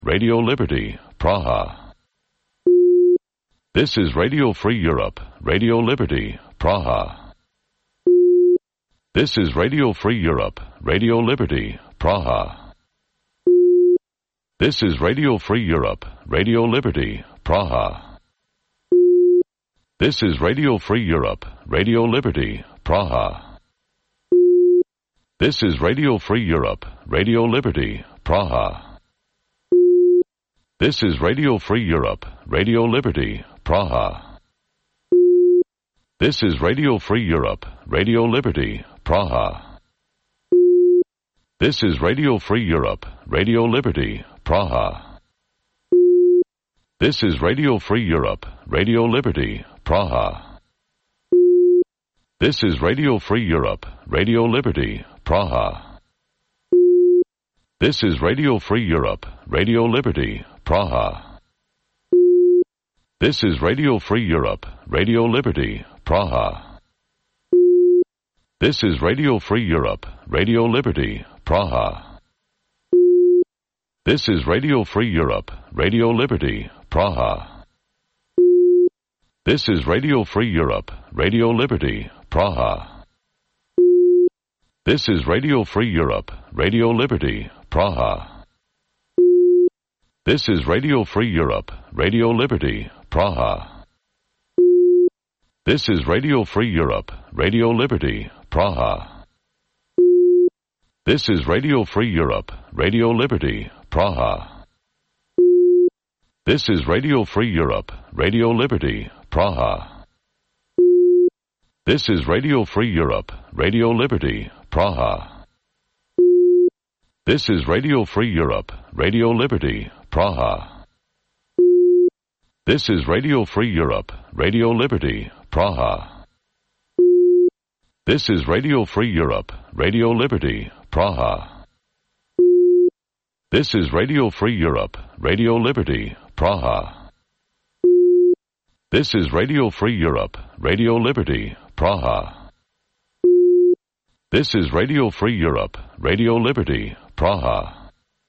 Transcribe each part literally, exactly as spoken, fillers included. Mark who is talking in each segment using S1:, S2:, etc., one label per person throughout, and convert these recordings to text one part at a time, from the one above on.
S1: Radio Liberty, Praha. This is Radio Free Europe, Radio Liberty, Praha. This is Radio Free Europe, Radio Liberty, Praha. This is Radio Free Europe, Radio Liberty, Praha. This is Radio Free Europe, Radio Liberty, Praha. This is Radio Free Europe, Radio Liberty, Praha. This is Radio Free Europe, Radio Liberty, Praha. This is Radio Free Europe, Radio Liberty, Praha. This is Radio Free Europe, Radio Liberty, Praha. This is Radio Free Europe, Radio Liberty, Praha. This is Radio Free Europe, Radio Liberty, Praha. This is Radio Free Europe, Radio Liberty, Praha. This is Radio Free Europe, Radio Liberty, Praha. This is Radio Free Europe, Radio Liberty, Praha. This is Radio Free Europe, Radio Liberty, Praha. This is Radio Free Europe, Radio Liberty, Praha. This is Radio Free Europe, Radio Liberty, Praha. This is Radio Free Europe, Radio Liberty, Praha. This is Radio Free Europe, Radio Liberty, Praha. This is Radio Free Europe, Radio Liberty, Praha. This is Radio Free Europe, Radio Liberty, Praha. This is Radio Free Europe, Radio Liberty, Praha. This is Radio Free Europe, Radio Liberty, Praha. This is Radio Free Europe, Radio Liberty, Praha. This is Radio Free Europe, Radio Liberty, Praha. This is Radio Free Europe, Radio Liberty, Praha. This is Radio Free Europe, Radio Liberty, Praha. This is Radio Free Europe, Radio Liberty, Praha.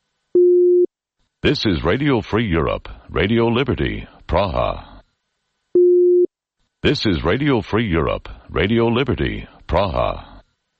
S1: This is Radio Free Europe, Radio Liberty, Praha. This is Radio Free Europe, Radio Liberty, Praha.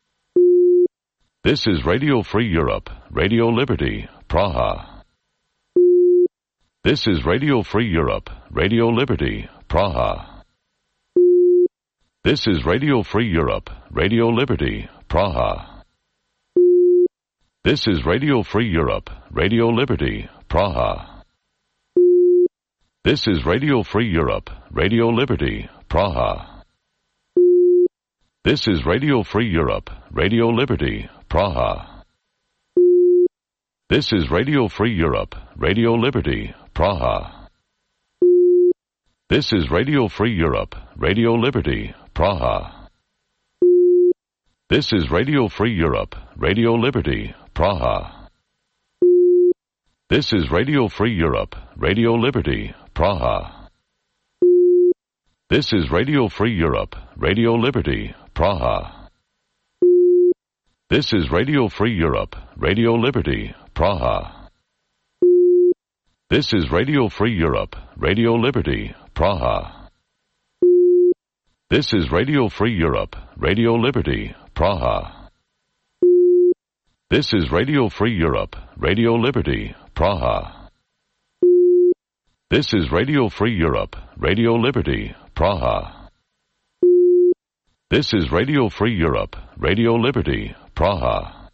S1: This is Radio Free Europe, Radio Liberty, Praha. This is Radio Free Europe, Radio Liberty, Praha. This is Radio Free Europe, Radio Liberty, Praha. This is Radio Free Europe, Radio Liberty, Praha. This is Radio Free Europe, Radio Liberty, Praha. This is Radio Free Europe, Radio Liberty, Praha. This is Radio Free Europe, Radio Liberty, Praha. This is Radio Free Europe, Radio Liberty, Praha. This is Radio Free Europe, Radio Liberty, Praha. This is Radio Free Europe, Radio Liberty, Praha. This is Radio Free Europe, Radio Liberty, Praha. This is Radio Free Europe, Radio Liberty, Praha. This is Radio Free Europe, Radio Liberty, Praha. This is Radio Free Europe, Radio Liberty, Praha. This is Radio Free Europe, Radio Liberty, Praha. This is Radio Free Europe, Radio Liberty, Praha. This is Radio Free Europe, Radio Liberty, Praha.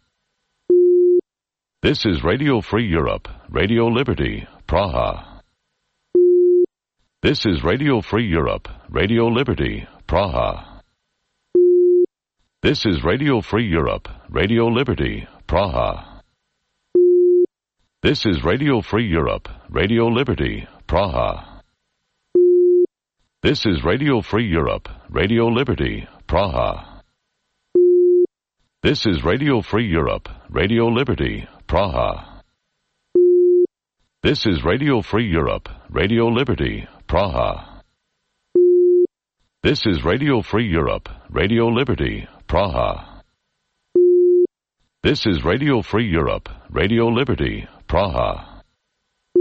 S1: This is Radio Free Europe, Radio Liberty, Praha. This is Radio Free Europe, Radio Liberty, Praha. This is Radio Free Europe, Radio Liberty, Praha. This is Radio Free Europe, Radio Liberty, Praha. This is Radio Free Europe, Radio Liberty, Praha. This is Radio Free Europe, Radio Liberty, Praha. This is Radio Free Europe, Radio Liberty, Praha. This is Radio Free Europe, Radio Liberty, Praha. This is Radio Free Europe, Radio Liberty, Praha.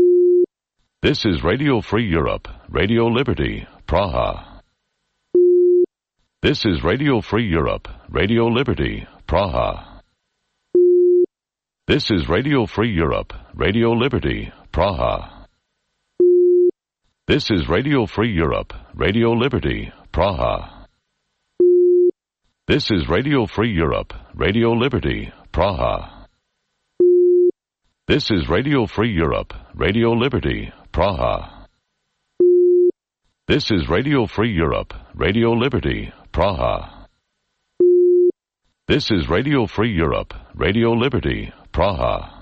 S1: This is Radio Free Europe, Radio Liberty, Praha. This is Radio Free Europe, Radio Liberty, Praha. This is Radio Free Europe, Radio Liberty, Praha. This is Radio Free Europe, Radio Liberty, Praha. This is Radio Free Europe, Radio Liberty, Praha. This is Radio Free Europe, Radio Liberty, Praha. This is Radio Free Europe, Radio Liberty, Praha. This is Radio Free Europe, Radio Liberty, Praha.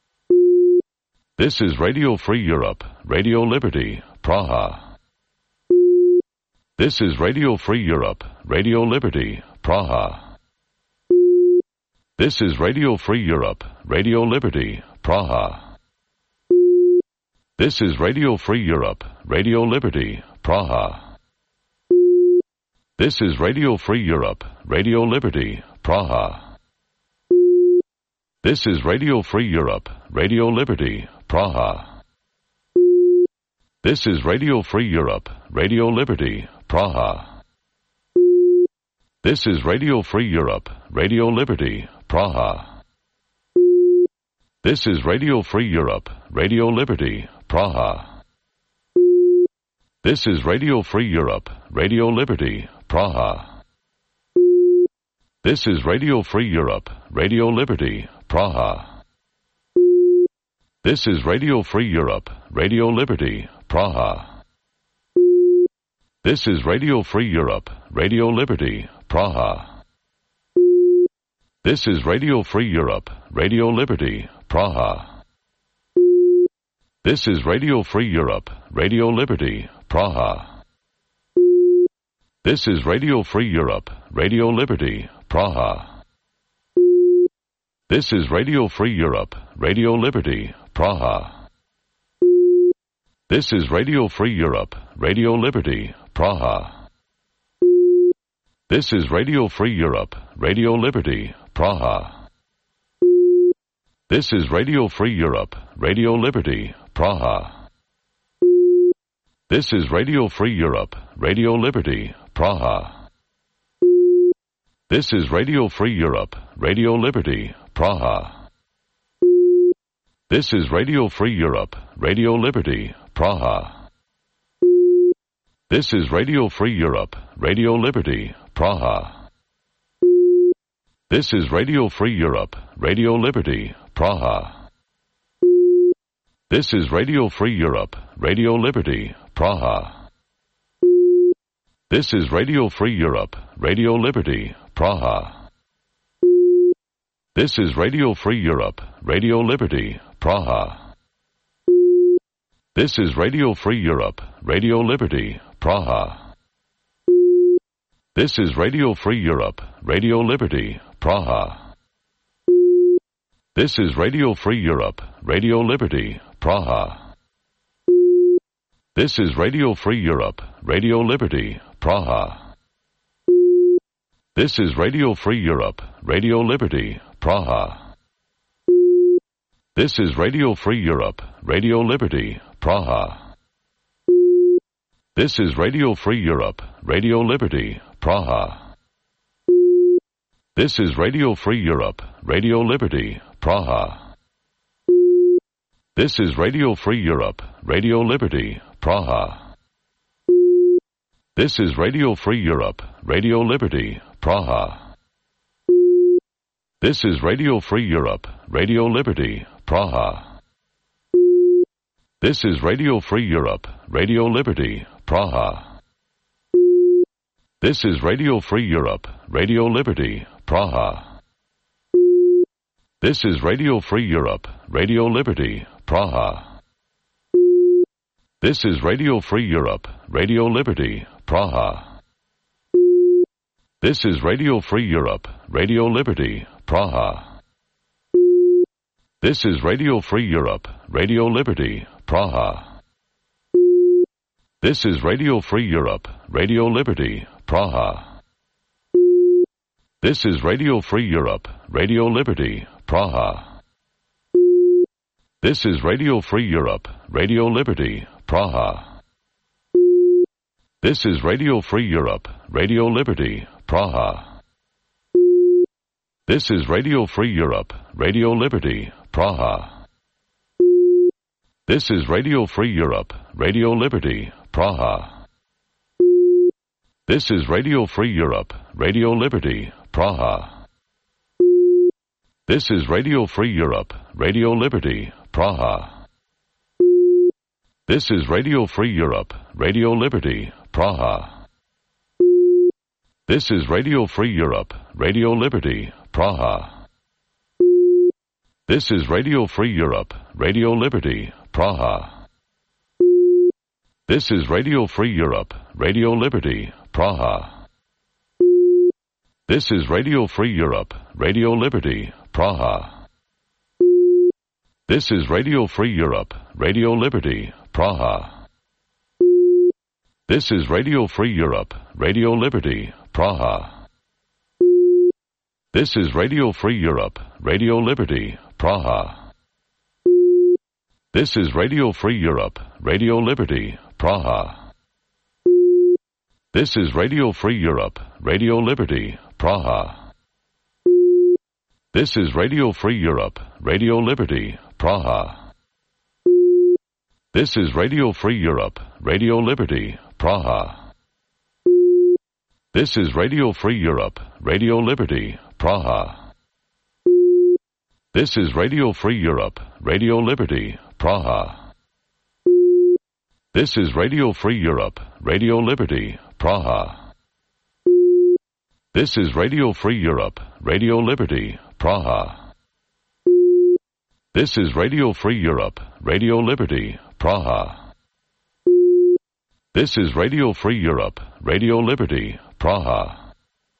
S1: This is Radio Free Europe, Radio Liberty, Praha. This is Radio Free Europe, Radio Liberty, Praha. This is Radio Free Europe, Radio Liberty, Praha. This is Radio Free Europe, Radio Liberty, Praha. This is Radio Free Europe, Radio Liberty, Praha. This is Radio Free Europe, Radio Liberty, Praha. This is Radio Free Europe, Radio Liberty, Praha. This is Radio Free Europe, Radio Liberty, Praha. This is Radio Free Europe, Radio Liberty, Praha. This is Radio Free Europe, Radio Liberty, Praha. This is Radio Free Europe, Radio Liberty, Praha. This is Radio Free Europe, Radio Liberty, Praha. This is Radio Free Europe, Radio Liberty, Praha. This is Radio Free Europe, Radio Liberty, Praha. This is Radio Free Europe, Radio Liberty, Praha. This is Radio Free Europe, Radio Liberty, Praha. This is Radio Free Europe, Radio Liberty, Praha. This is Radio Free Europe, Radio Liberty, Praha. This is Radio Free Europe, Radio Liberty, Praha. This is Radio Free Europe, Radio Liberty, Praha. This is Radio Free Europe, Radio Liberty, Praha. This is Radio Free Europe, Radio Liberty, Praha. This is Radio Free Europe, Radio Liberty, Praha. This is Radio Free Europe, Radio Liberty, Praha. This is Radio Free Europe, Radio Liberty, Praha. This is Radio Free Europe, Radio Liberty, Praha. This is Radio Free Europe, Radio Liberty, Praha. This is Radio Free Europe, Radio Liberty, Praha. This is Radio Free Europe, Radio Liberty, Praha. This is Radio Free Europe, Radio Liberty, Praha. This is Radio Free Europe, Radio Liberty, Praha. This is Radio Free Europe, Radio Liberty, Praha. This is Radio Free Europe, Radio Liberty, Praha. This is Radio Free Europe, Radio Liberty, Praha. This is Radio Free Europe, Radio Liberty, Praha. This is Radio Free Europe, Radio Liberty, Praha. This is Radio Free Europe, Radio Liberty, Praha. This is Radio Free Europe, Radio Liberty, Praha. This is Radio Free Europe, Radio Liberty, Praha. This is Radio Free Europe, Radio Liberty, Praha. This is Radio Free Europe, Radio Liberty, Praha. This is Radio Free Europe, Radio Liberty, Praha. This is Radio Free Europe, Radio Liberty, Praha. This is Radio Free Europe, Radio Liberty, Praha. This is Radio Free Europe, Radio Liberty, Praha. This is Radio Free Europe, Radio Liberty, Praha. This is Radio Free Europe, Radio Liberty, Praha. This is Radio Free Europe, Radio Liberty, Praha. This is Radio Free Europe, Radio Liberty, Praha. This is Radio Free Europe, Radio Liberty, Praha. This is Radio Free Europe, Radio Liberty, Praha. This is Radio Free Europe, Radio Liberty, Praha. This is Radio Free Europe, Radio Liberty, Praha. This is Radio Free Europe, Radio Liberty, Praha. This is Radio Free Europe, Radio Liberty, Praha. This is Radio Free Europe, Radio Liberty, Praha. This is Radio Free Europe, Radio Liberty, Praha. This is Radio Free Europe, Radio Liberty, Praha. This is Radio Free Europe, Radio Liberty, Praha. This is Radio Free Europe, Radio Liberty, Praha. This is Radio Free Europe, Radio Liberty, Praha. This is Radio Free Europe, Radio Liberty, Praha. This is Radio Free Europe, Radio Liberty, Praha. This is Radio Free Europe, Radio Liberty, Praha. This is Radio Free Europe, Radio Liberty, Praha. This is Radio Free Europe, Radio Liberty, Praha. This is Radio Free Europe, Radio Liberty, Praha. This is Radio Free Europe, Radio Liberty, Praha. This is Radio Free Europe, Radio Liberty, Praha. This is Radio Free Europe, Radio Liberty, Praha. This is Radio Free Europe, Radio Liberty, Praha.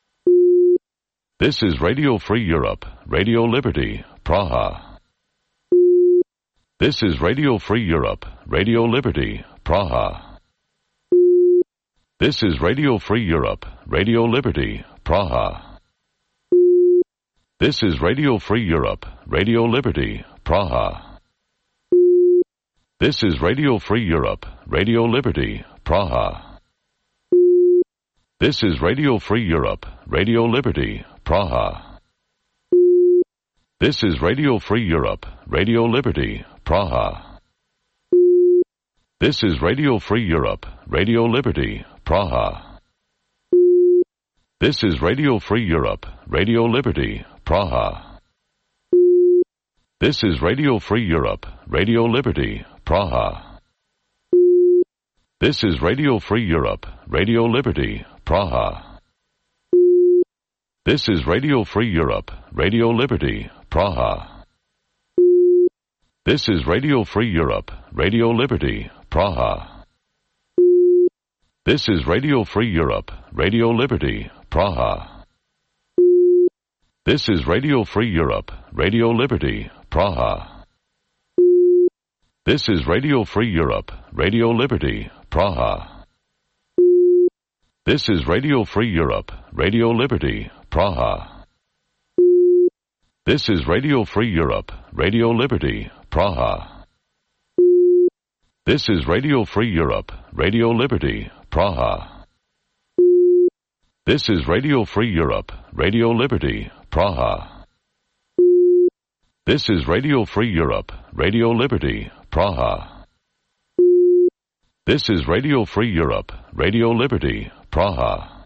S1: This is Radio Free Europe, Radio Liberty, Praha. This is Radio Free Europe, Radio Liberty, Praha. This is Radio Free Europe, Radio Liberty, Praha. This is Radio Free Europe, Radio Liberty, Praha. This is Radio Free Europe, Radio Liberty, Praha. This is Radio Free Europe, Radio Liberty, Praha. This is Radio Free Europe, Radio Liberty, Praha. This is Radio Free Europe, Radio Liberty, Praha. This is Radio Free Europe, Radio Liberty, Praha. This is Radio Free Europe, Radio Liberty, Praha. This is Radio Free Europe, Radio Liberty, Praha. This is Radio Free Europe, Radio Liberty, Praha. This is Radio Free Europe, Radio Liberty, Praha. This is Radio Free Europe, Radio Liberty, Praha. This is Radio Free Europe, Radio Liberty, Praha. This is Radio Free Europe, Radio Liberty, Praha. This is Radio Free Europe, Radio Liberty, Praha. This is Radio Free Europe, Radio Liberty, Praha. This is Radio Free Europe, Radio Liberty, Praha. This is Radio Free Europe, Radio Liberty, Praha. This is Radio Free Europe, Radio Liberty, Praha. This is Radio Free Europe, Radio Liberty, Praha.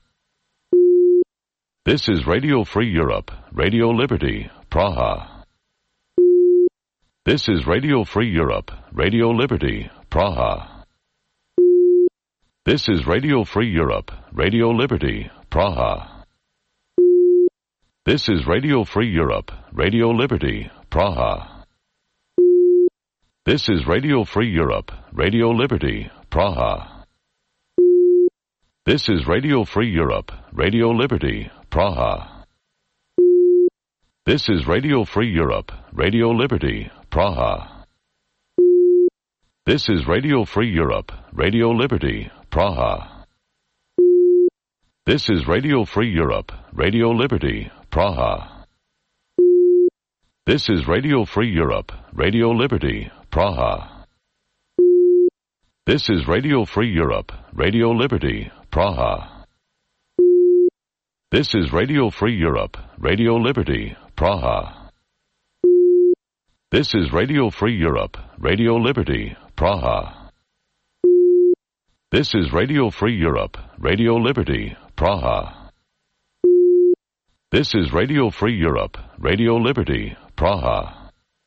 S1: This is Radio Free Europe, Radio Liberty, Praha. This is Radio Free Europe, Radio Liberty, Praha. This is Radio Free Europe, Radio Liberty, Praha. This is Radio Free Europe, Radio Liberty, Praha. This is Radio Free Europe, Radio Liberty, Praha. This is Radio Free Europe, Radio Liberty, Praha. This is Radio Free Europe, Radio Liberty, Praha. This is Radio Free Europe, Radio Liberty, Praha. This is Radio Free Europe, Radio Liberty, Praha. This is Radio Free Europe, Radio Liberty, Praha. This is Radio Free Europe, Radio Liberty, Praha. This is Radio Free Europe, Radio Liberty, Praha. This is Radio Free Europe, Radio Liberty, Praha. This is Radio Free Europe, Radio Liberty, Praha. This is Radio Free Europe, Radio Liberty, Praha.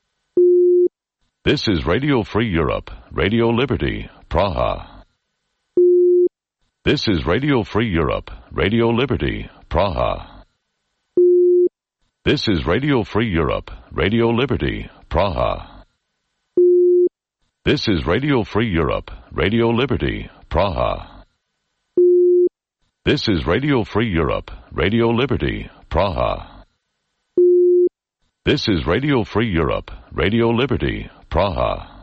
S1: This is Radio Free Europe, Radio Liberty, Praha. This is Radio Free Europe, Radio Liberty, Praha. This is Radio Free Europe, Radio Liberty, Praha. This is Radio Free Europe, Radio Liberty, Praha. This is Radio Free Europe, Radio Liberty, Praha. This is Radio Free Europe, Radio Liberty, Praha.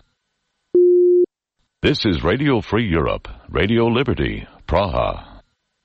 S1: This is Radio Free Europe, Radio Liberty, Praha.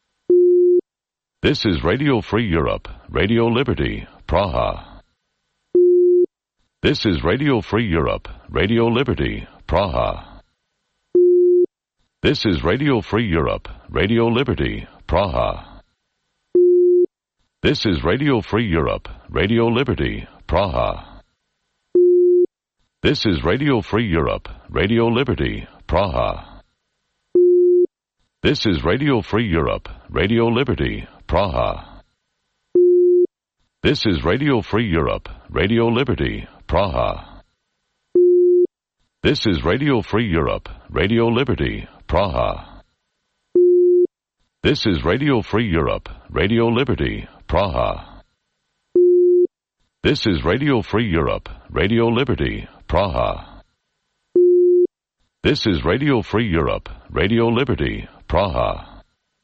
S1: This is Radio Free Europe, Radio Liberty, Praha. This is Radio Free Europe, Radio Liberty, Praha. This is Radio Free Europe, Radio Liberty, Praha. This is Radio Free Europe, Radio Liberty, Praha. This is Radio Free Europe, Radio Liberty, Praha. This is Radio Free Europe, Radio Liberty, Praha. This is Radio Free Europe, Radio Liberty, Praha. This is Radio Free Europe, Radio Liberty, Praha. This is Radio Free Europe, Radio Liberty, Praha. This is Radio Free Europe, Radio Liberty, Praha. This is Radio Free Europe, Radio Liberty, Praha.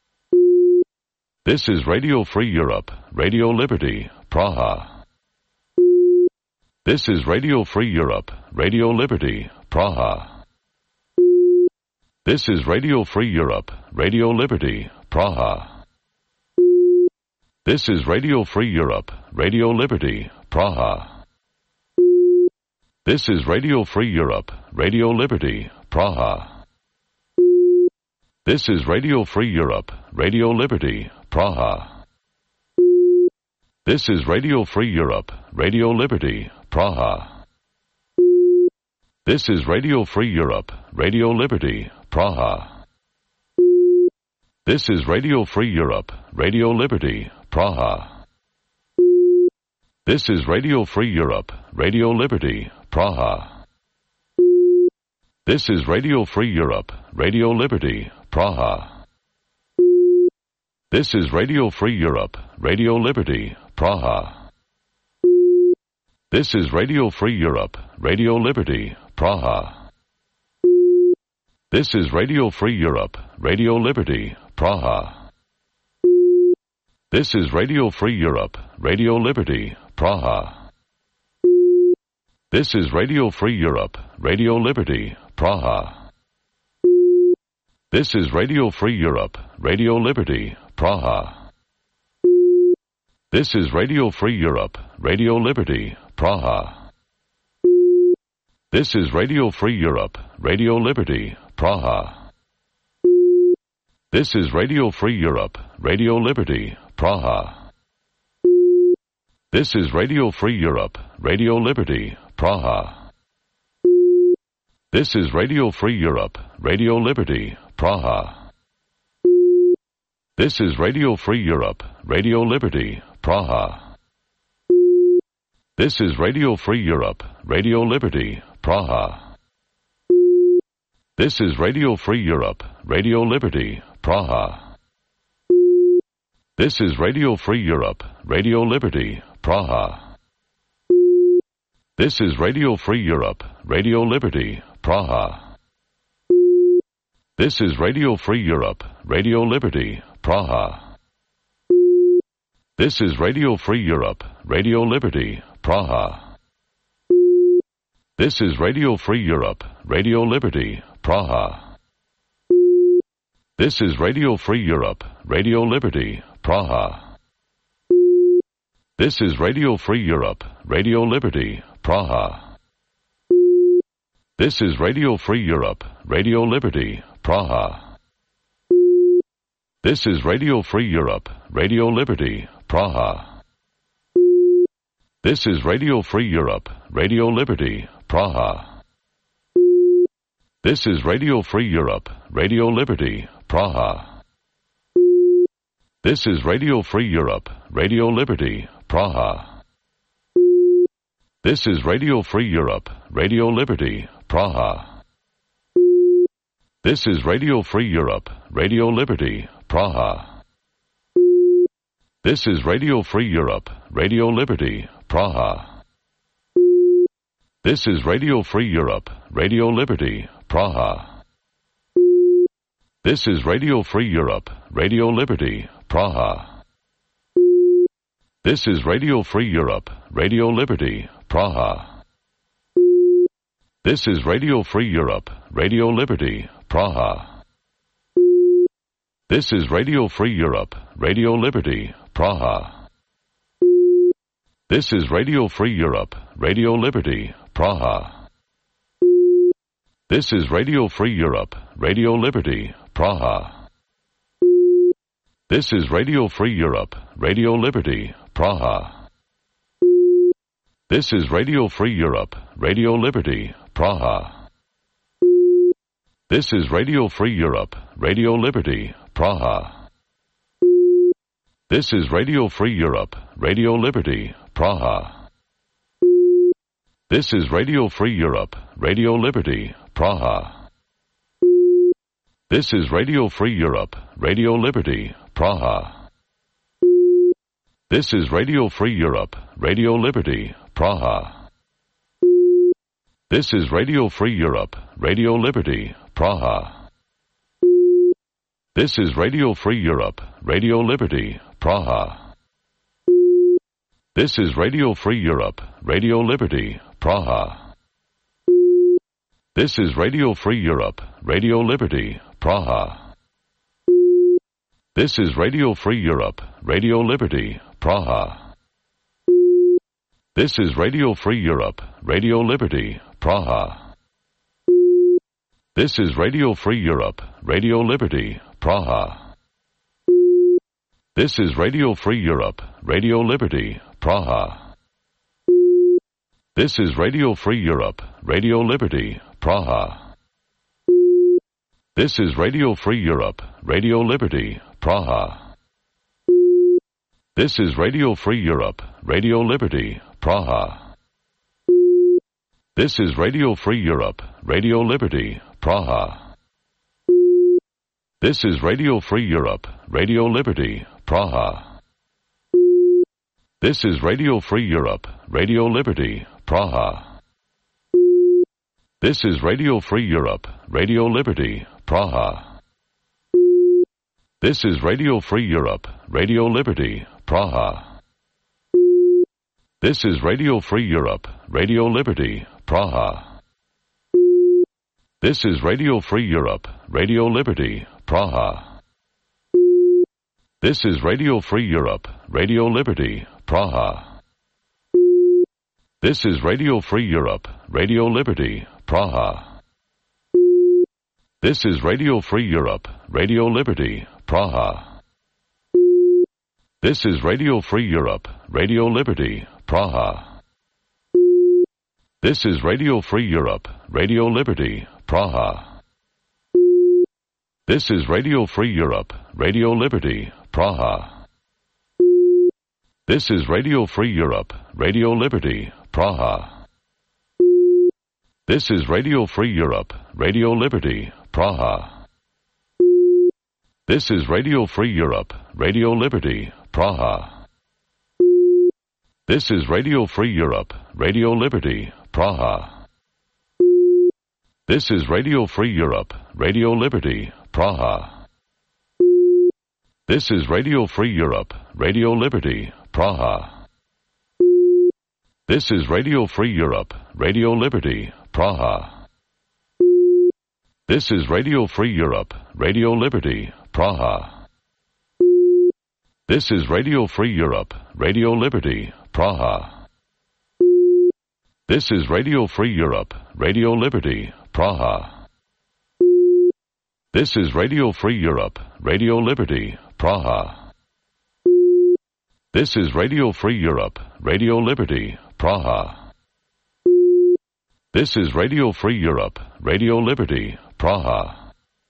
S1: This is Radio Free Europe, Radio Liberty, Praha. This is Radio Free Europe, Radio Liberty, Praha. This is Radio Free Europe, Radio Liberty, Praha. This is Radio Free Europe, Radio Liberty, Praha. This is Radio Free Europe, Radio Liberty, Praha. This is Radio Free Europe, Radio Liberty, Praha. This is Radio Free Europe, Radio Liberty, Praha. This is Radio Free Europe, Radio Liberty, Praha. This is Radio Free Europe, Radio Liberty, Praha. This is Radio Free Europe, Radio Liberty, Praha. This is Radio Free Europe, Radio Liberty, Praha. This is Radio Free Europe, Radio Liberty, Praha. This is Radio Free Europe, Radio Liberty, Praha. This is Radio Free Europe, Radio Liberty, Praha. This is Radio Free Europe, Radio Liberty, Praha. This is Radio Free Europe, Radio Liberty, Praha. This is Radio Free Europe, Radio Liberty, Praha. This is Radio Free Europe, Radio Liberty, Praha. This is Radio Free Europe, Radio Liberty, Praha. This is Radio Free Europe, Radio Liberty, Praha. This is Radio Free Europe, Radio Liberty, Praha. This is Radio Free Europe, Radio Liberty, Praha. This is Radio Free Europe, Radio Liberty, Praha. This is Radio Free Europe, Radio Liberty, Praha. This is Radio Free Europe, Radio Liberty, Praha. This is Radio Free Europe, Radio Liberty, Praha. This is Radio Free Europe, Radio Liberty, Praha. This is Radio Free Europe, Radio Liberty, Praha. This is Radio Free Europe, Radio Liberty, Praha. This is Radio Free Europe, Radio Liberty, Praha. This is Radio Free Europe, Radio Liberty, Praha. This is Radio Free Europe, Radio Liberty, Praha. This is Radio Free Europe, Radio Liberty, Praha. This is Radio Free Europe, Radio Liberty, Praha. This is Radio Free Europe, Radio Liberty, Praha. This is Radio Free Europe, Radio Liberty, Praha. This is Radio Free Europe, Radio Liberty, Praha. This is Radio Free Europe, Radio Liberty, Praha. This is Radio Free Europe, Radio Liberty, Praha. This is Radio Free Europe, Radio Liberty, Praha. This is Radio Free Europe, Radio Liberty, Praha. This is Radio Free Europe, Radio Liberty, Praha. This is Radio Free Europe, Radio Liberty, Praha. This is Radio Free Europe, Radio Liberty, Praha. This is Radio Free Europe, Radio Liberty, Praha. This is Radio Free Europe, Radio Liberty, Praha. This is Radio Free Europe, Radio Liberty, Praha. This is Radio Free Europe, Radio Liberty, Praha. This is Radio Free Europe, Radio Liberty, Praha. This is Radio Free Europe, Radio Liberty, Praha. This is Radio Free Europe, Radio Liberty, Praha. This is Radio Free Europe, Radio Liberty, Praha. This is Radio Free Europe, Radio Liberty, Praha. This is Radio Free Europe, Radio Liberty, Praha. This is Radio Free Europe, Radio Liberty, Praha. This is Radio Free Europe, Radio Liberty, Praha. This is Radio Free Europe, Radio Liberty, Praha. This is Radio Free Europe, Radio Liberty, Praha. This is Radio Free Europe, Radio Liberty, Praha. This is Radio Free Europe, Radio Liberty, Praha. This is Radio Free Europe, Radio Liberty, Praha. This is Radio Free Europe, Radio Liberty, Praha. This is Radio Free Europe, Radio Liberty, Praha. This is Radio Free Europe, Radio Liberty, Praha. This is Radio Free Europe, Radio Liberty, Praha. This is Radio Free Europe, Radio Liberty, Praha. This is Radio Free Europe, Radio Liberty, Praha. This is Radio Free Europe, Radio Liberty, Praha. This is Radio Free Europe, Radio Liberty, Praha. This is Radio Free Europe, Radio Liberty, Praha. This is Radio Free Europe, Radio Liberty, Praha. This is Radio Free Europe, Radio Liberty, Praha. This is Radio Free Europe, Radio Liberty, Praha. This is Radio Free Europe, Radio Liberty, Praha. This is Radio Free Europe, Radio Liberty, Praha. This is Radio Free Europe, Radio Liberty, Praha. This is Radio Free Europe, Radio Liberty, Praha. This is Radio Free Europe, Radio Liberty, Praha. This is Radio Free Europe, Radio Liberty, Praha. This is Radio Free Europe, Radio Liberty, Praha. This is Radio Free Europe, Radio Liberty, Praha. This is Radio Free Europe, Radio Liberty, Praha. This is Radio Free Europe, Radio Liberty, Praha. This is Radio Free Europe, Radio Liberty, Praha. This is Radio Free Europe, Radio Liberty, Praha. This is Radio Free Europe, Radio Liberty, Praha. This is Radio Free Europe, Radio Liberty, Praha. This is Radio Free Europe, Radio Liberty, Praha. This is Radio Free Europe, Radio Liberty, Praha. This is Radio Free Europe, Radio Liberty, Praha. This is Radio Free Europe, Radio Liberty, Praha.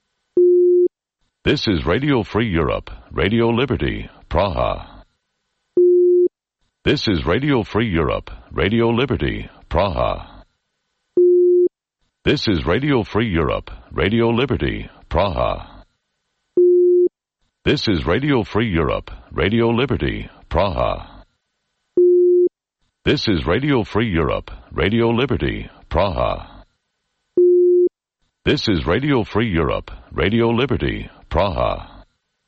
S1: This is Radio Free Europe, Radio Liberty, Praha. This is Radio Free Europe, Radio Liberty, Praha. This is Radio Free Europe, Radio Liberty, Praha. This is Radio Free Europe, Radio Liberty, Praha. This is Radio Free Europe, Radio Liberty, Praha. This is Radio Free Europe, Radio Liberty, Praha.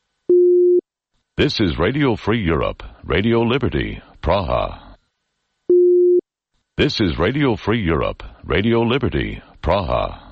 S1: This is Radio Free Europe, Radio Liberty, Praha. This is Radio Free Europe, Radio Liberty, Praha.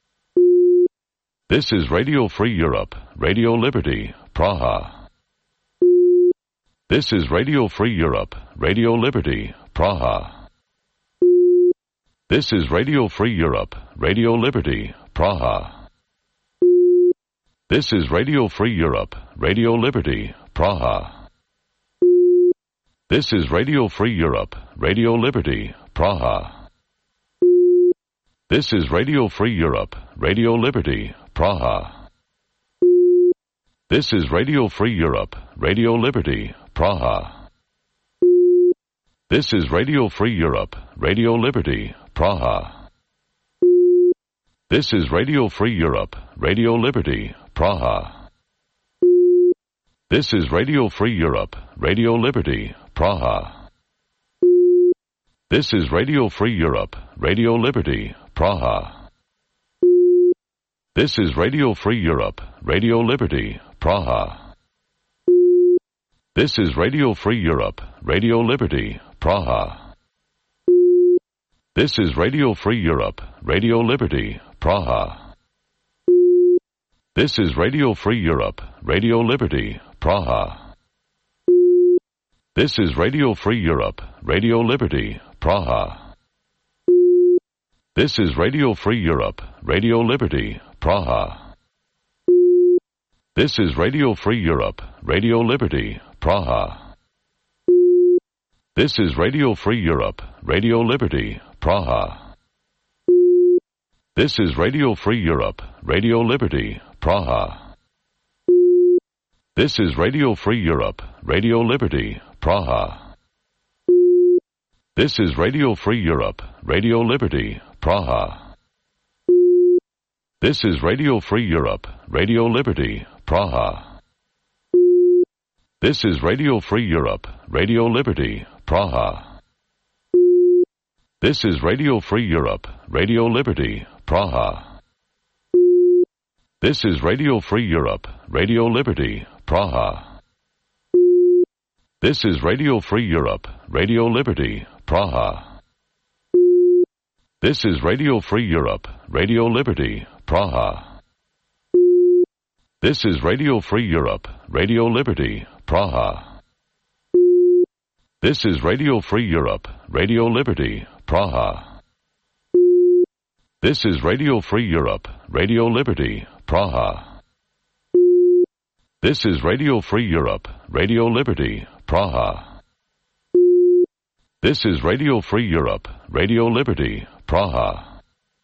S1: This is Radio Free Europe, Radio Liberty, Praha. This is Radio Free Europe, Radio Liberty, Praha. This is Radio Free Europe, Radio Liberty, Praha. This is Radio Free Europe, Radio Liberty, Praha. This is Radio Free Europe, Radio Liberty, Praha. This is Radio Free Europe, Radio Liberty, Praha. This is Radio Free Europe, Radio Liberty, Praha. This is Radio Free Europe, Radio Liberty, Praha. This is Radio Free Europe, Radio Liberty, Praha. This is Radio Free Europe, Radio Liberty, Praha. This is Radio Free Europe, Radio Liberty, Praha. This is Radio Free Europe, Radio Liberty, Praha. This is Radio Free Europe, Radio Liberty, Praha. This is Radio Free Europe, Radio Liberty, Praha. This is Radio Free Europe, Radio Liberty, Praha. This is Radio Free Europe, Radio Liberty, Praha. This is Radio Free Europe, Radio Liberty, Praha. This is Radio Free Europe, Radio Liberty, Praha. This is Radio Free Europe, Radio Liberty, Praha. This is Radio Free Europe, Radio Liberty, Praha. This is Radio Free Europe, Radio Liberty, Praha. This is Radio Free Europe, Radio Liberty, Praha. This is Radio Free Europe, Radio Liberty, Praha. This is Radio Free Europe, Radio Liberty, Praha. This is Radio Free Europe, Radio Liberty, Praha. This is Radio Free Europe, Radio Liberty, Praha. This is Radio Free Europe, Radio Liberty, Praha. This is Radio Free Europe, Radio Liberty, Praha. This is Radio Free Europe, Radio Liberty, Praha. This is Radio Free Europe, Radio Liberty, Praha. This is Radio Free Europe, Radio Liberty, Praha. This is Radio Free Europe, Radio Liberty, Praha. This is Radio Free Europe, Radio Liberty, Praha.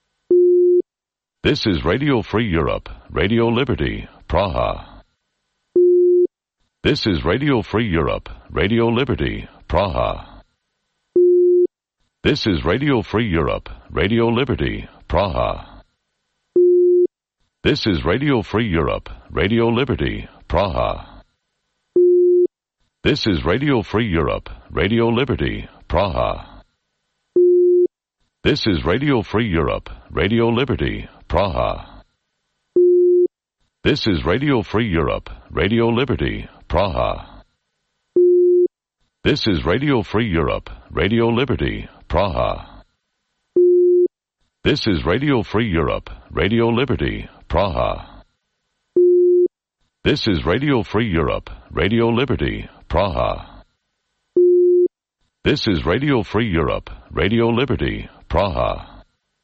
S1: This is Radio Free Europe, Radio Liberty, Praha. This is Radio Free Europe, Radio Liberty, Praha. This is Radio Free Europe, Radio Liberty, Praha. This is Radio Free Europe, Radio Liberty, Praha. This is Radio Free Europe, Radio Liberty, Praha. This is Radio Free Europe, Radio Liberty, Praha. This is Radio Free Europe, Radio Liberty, Praha. This is Radio Free Europe, Radio Liberty, Praha. This is Radio Free Europe, Radio Liberty, Praha. This is Radio Free Europe, Radio Liberty, Praha. This is Radio Free Europe, Radio Liberty, Praha.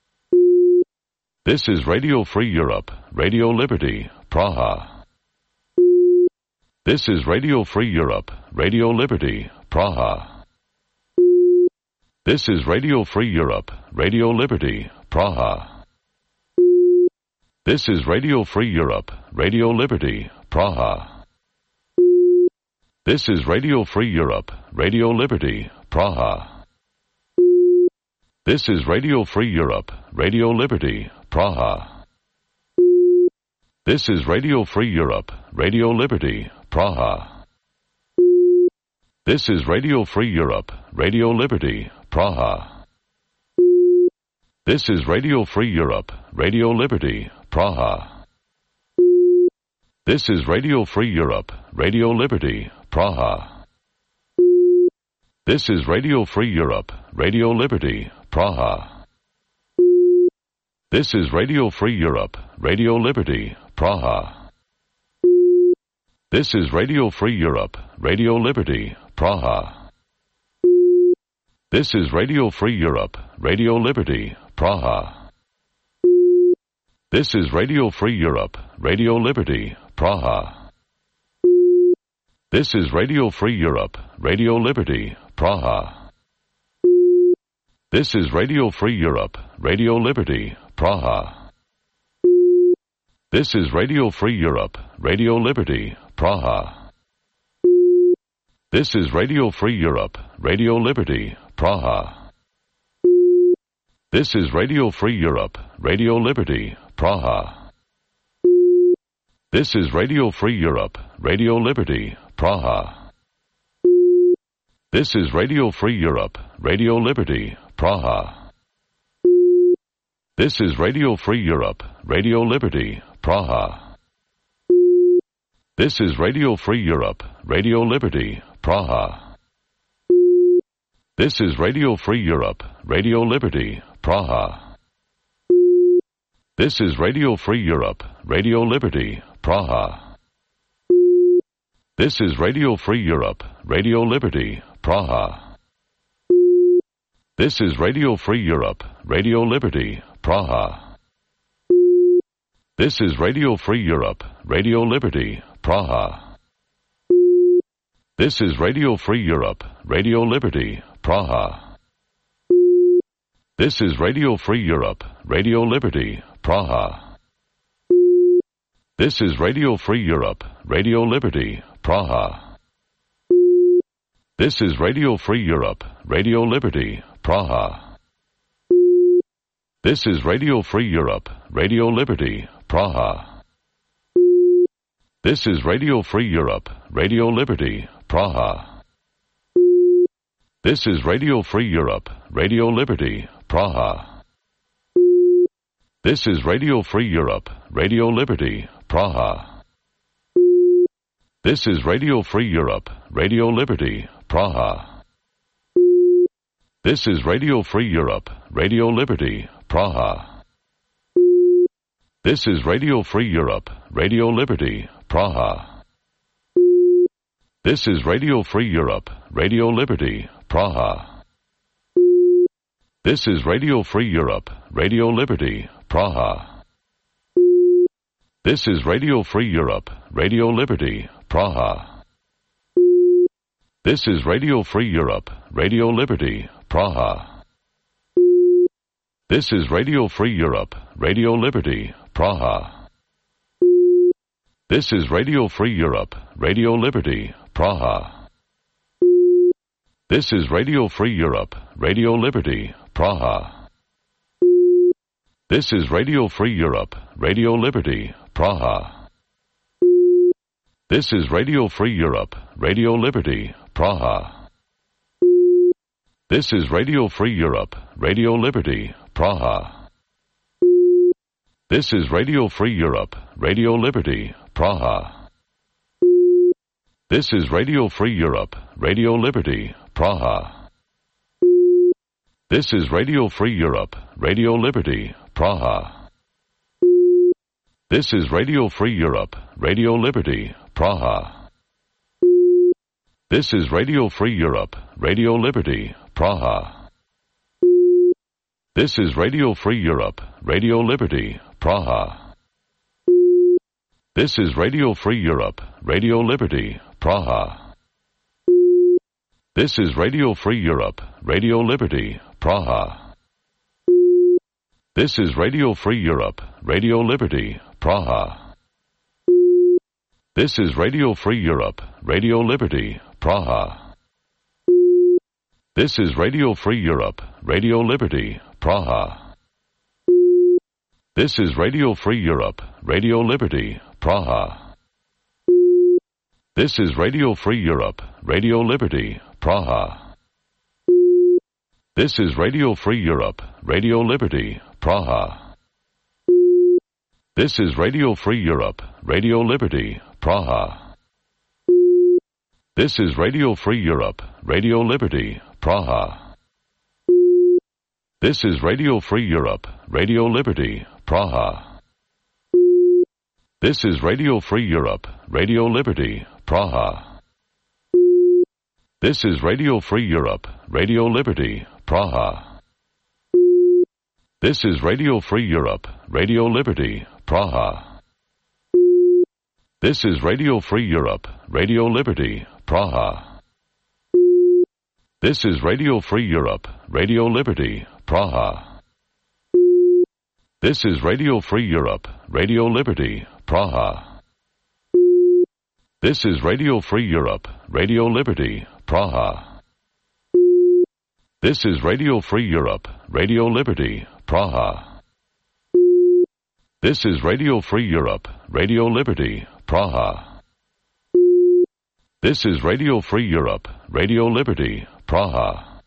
S1: This is Radio Free Europe, Radio Liberty, Praha. This is Radio Free Europe, Radio Liberty, Praha. This is Radio Free Europe, Radio Liberty, Praha. This is Radio Free Europe, Radio Liberty, Praha. This is Radio Free Europe, Radio Liberty, Praha. This is Radio Free Europe, Radio Liberty, Praha. This is Radio Free Europe, Radio Liberty, Praha. This is Radio Free Europe, Radio Liberty, Praha. This is Radio Free Europe, Radio Liberty, Praha. This is Radio Free Europe, Radio Liberty, Praha. This is Radio Free Europe, Radio Liberty, Praha. This is Radio Free Europe, Radio Liberty, Praha. This is Radio Free Europe, Radio Liberty, Praha. This is Radio Free Europe, Radio Liberty, Praha. This is Radio Free Europe, Radio Liberty, Praha. This is Radio Free Europe, Radio Liberty, Praha. This is Radio Free Europe, Radio Liberty, Praha. This is Radio Free Europe, Radio Liberty, Praha. This is Radio Free Europe, Radio Liberty, Praha. This is Radio Free Europe, Radio Liberty, Praha. This is Radio Free Europe, Radio Liberty, Praha. This is Radio Free Europe, Radio Liberty, Praha. This is Radio Free Europe, Radio Liberty, Praha. This is Radio Free Europe, Radio Liberty, Praha. This is Radio Free Europe, Radio Liberty, Praha. This is Radio Free Europe, Radio Liberty, Praha. This is Radio Free Europe, Radio Liberty, Praha. This is Radio Free Europe, Radio Liberty, Praha. This is Radio Free Europe, Radio Liberty, Praha. This is Radio Free Europe, Radio Liberty, Praha. This is Radio Free Europe, Radio Liberty, Praha. This is Radio Free Europe, Radio Liberty, Praha. This is Radio Free Europe, Radio Liberty, Praha. This is Radio Free Europe, Radio Liberty, Praha. This is Radio Free Europe, Radio Liberty, Praha. This is Radio Free Europe, Radio Liberty, Praha. This is Radio Free Europe, Radio Liberty, Praha. This is Radio Free Europe, Radio Liberty, Praha. This is Radio Free Europe, Radio Liberty, Praha. This is Radio Free Europe, Radio Liberty, Praha. This is Radio Free Europe, Radio Liberty, Praha. This is Radio Free Europe, Radio Liberty, Praha. This is Radio Free Europe, Radio Liberty, Praha. This is Radio Free Europe, Radio Liberty, Praha. This is Radio Free Europe, Radio Liberty, Praha. This is Radio Free Europe, Radio Liberty, Praha. This is Radio Free Europe, Radio Liberty, Praha. This is Radio Free Europe, Radio Liberty, Praha. This is Radio Free Europe, Radio Liberty, Praha. This is Radio Free Europe, Radio Liberty, Praha. This is Radio Free Europe, Radio Liberty, Praha. This is Radio Free Europe, Radio Liberty, Praha. This is Radio Free Europe, Radio Liberty, Praha. This is Radio Free Europe, Radio Liberty, Praha. This is Radio Free Europe, Radio Liberty, Praha. This is Radio Free Europe, Radio Liberty, Praha. This is Radio Free Europe, Radio Liberty, Praha. This is Radio Free Europe, Radio Liberty, Praha. This is Radio Free Europe, Radio Liberty, Praha. This is Radio Free Europe, Radio Liberty, Praha. This is Radio Free Europe, Radio Liberty, Praha. This is Radio Free Europe, Radio Liberty, Praha. This is Radio Free Europe, Radio Liberty, Praha. This is Radio Free Europe, Radio Liberty, Praha. This is Radio Free Europe, Radio Liberty, Praha. This is Radio Free Europe, Radio Liberty, Praha. This is Radio Free Europe, Radio Liberty, Praha. This is Radio Free Europe, Radio Liberty, Praha. This is Radio Free Europe, Radio Liberty, Praha. This is Radio Free Europe, Radio Liberty, Praha. This is Radio Free Europe, Radio Liberty, Praha. This is Radio Free Europe, Radio Liberty, Praha. This is Radio Free Europe, Radio Liberty, Praha. This is Radio Free Europe, Radio Liberty, Praha. This is Radio Free Europe, Radio Liberty, Praha. This is Radio Free Europe, Radio Liberty, Praha. This is Radio Free Europe, Radio Liberty, Praha.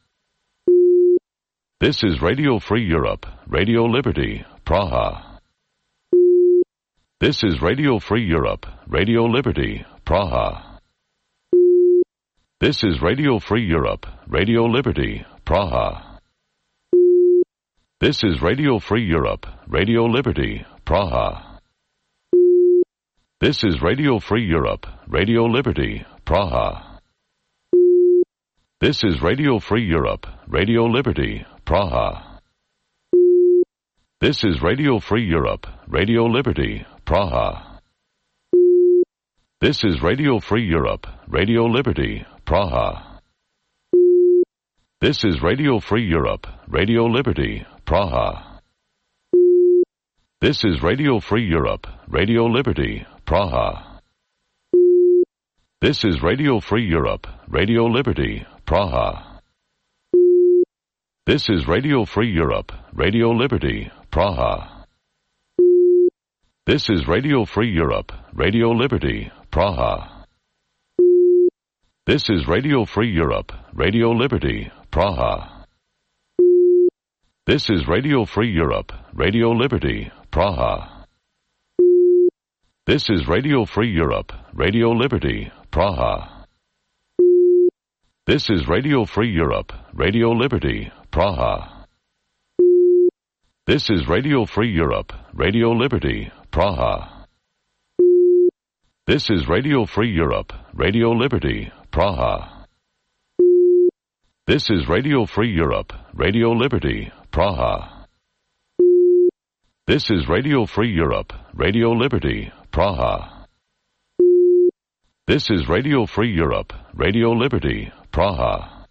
S1: This is Radio Free Europe, Radio Liberty, Praha. This is Radio Free Europe, Radio Liberty, Praha. This is Radio Free Europe, Radio Liberty, Praha. This is Radio Free Europe, Radio Liberty, Praha. This is Radio Free Europe, Radio Liberty, Praha. This is Radio Free Europe, Radio Liberty, Praha. This is Radio Free Europe, Radio Liberty, Praha. This is Radio Free Europe, Radio Liberty, Praha. This is Radio Free Europe, Radio Liberty, Praha. This is Radio Free Europe, Radio Liberty, Praha. This is Radio Free Europe, Radio Liberty, Praha. This is Radio Free Europe, Radio Liberty, Praha. This is Radio Free Europe, Radio Liberty, Praha. This is Radio Free Europe, Radio Liberty, Praha. This is Radio Free Europe, Radio Liberty, Praha. This is Radio Free Europe, Radio Liberty, Praha. This is Radio Free Europe, Radio Liberty, Praha. This is Radio Free Europe, Radio Liberty, Praha. This is Radio Free Europe, Radio Liberty, Praha. This is Radio Free Europe, Radio Liberty, Praha. This is Radio Free Europe, Radio Liberty, Praha. This is Radio Free Europe, Radio Liberty, Praha.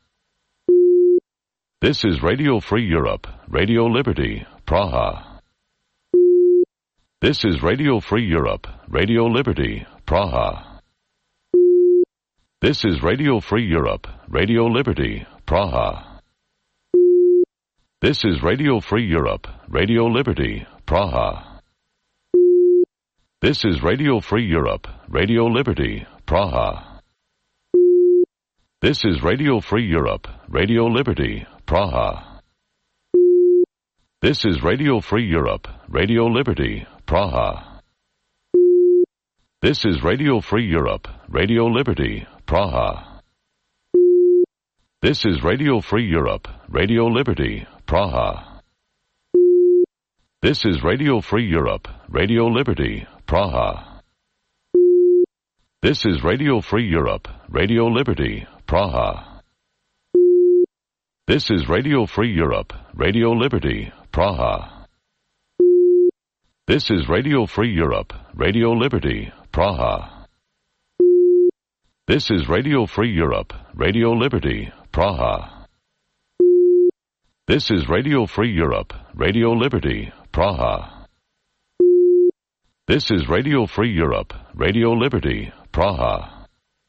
S1: This is Radio Free Europe, Radio Liberty, Praha. This is Radio Free Europe, Radio Liberty, Praha. This is Radio Free Europe, Radio Liberty, Praha. This is Radio Free Europe, Radio Liberty, Praha. This is Radio Free Europe, Radio Liberty, Praha. This is Radio Free Europe, Radio Liberty, Praha. This is Radio Free Europe, Radio Liberty, Praha. This is Radio Free Europe, Radio Liberty, Praha. This is Radio Free Europe, Radio Liberty, Praha. This is Radio Free Europe, Radio Liberty, Praha. This is Radio Free Europe, Radio Liberty, Praha. This is Radio Free Europe, Radio Liberty, Praha. This is Radio Free Europe, Radio Liberty, Praha. This is Radio Free Europe, Radio Liberty, Praha. This is Radio Free Europe, Radio Liberty, Praha. This is Radio Free Europe, Radio Liberty, Praha.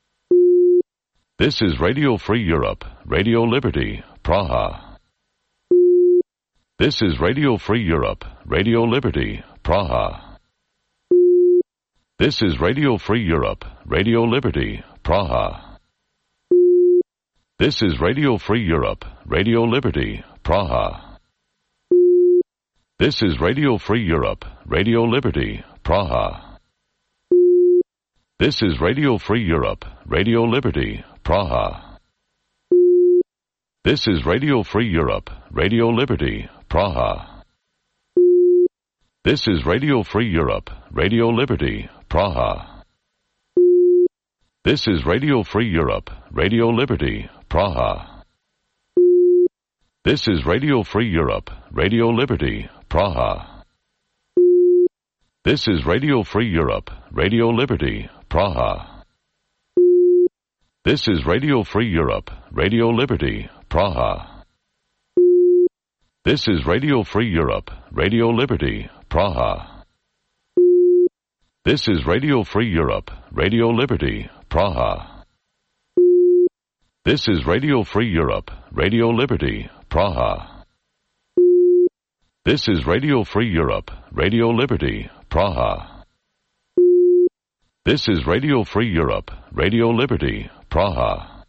S1: This is Radio Free Europe, Radio Liberty, Praha. This is Radio Free Europe, Radio Liberty, Praha. This is Radio Free Europe, Radio Liberty, Praha. This is Radio Free Europe, Radio Liberty, Praha. This is Radio Free Europe, Radio Liberty, Praha. This is Radio Free Europe, Radio Liberty, Praha. This is Radio Free Europe, Radio Liberty, Praha. This is Radio Free Europe, Radio Liberty, Praha. This is Radio Free Europe, Radio Liberty, Praha. This is Radio Free Europe, Radio Liberty, Praha. This is Radio Free Europe, Radio Liberty, Praha. This is Radio Free Europe, Radio Liberty, Praha. This is Radio Free Europe, Radio Liberty, Praha. This is Radio Free Europe, Radio Liberty, Praha. This is Radio Free Europe, Radio Liberty, Praha. This is Radio Free Europe, Radio Liberty, Praha. This is Radio Free Europe, Radio Liberty, Praha.